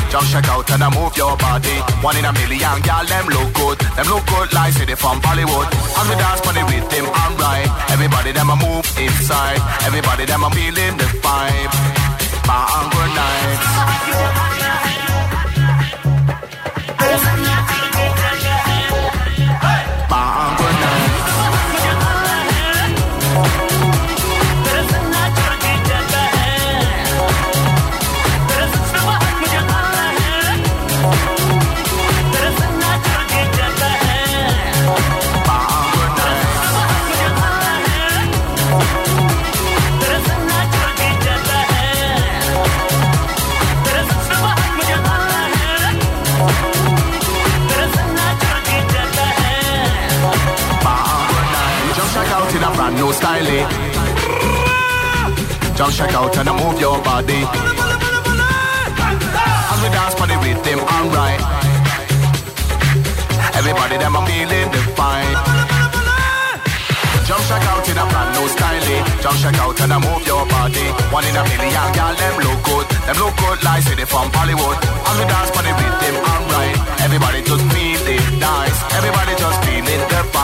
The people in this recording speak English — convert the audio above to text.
Just check out and move your body. One in a million, girl, them look good. Them look good like say they from Bollywood. As we dance for the rhythm, alright. Everybody them a move inside. Everybody them a feeling the vibe. Bang, good night. Bang, good night. No styling. Just check out and move your body. As we dance for the rhythm, alright. Everybody them a feeling the vibe. Just check out in a brand new styling. Just check out and move your body. One in a million, girl, them look good. Them look good like say they from Bollywood. As we dance for the rhythm, alright. Everybody just feel it nice. Everybody just feeling the vibe.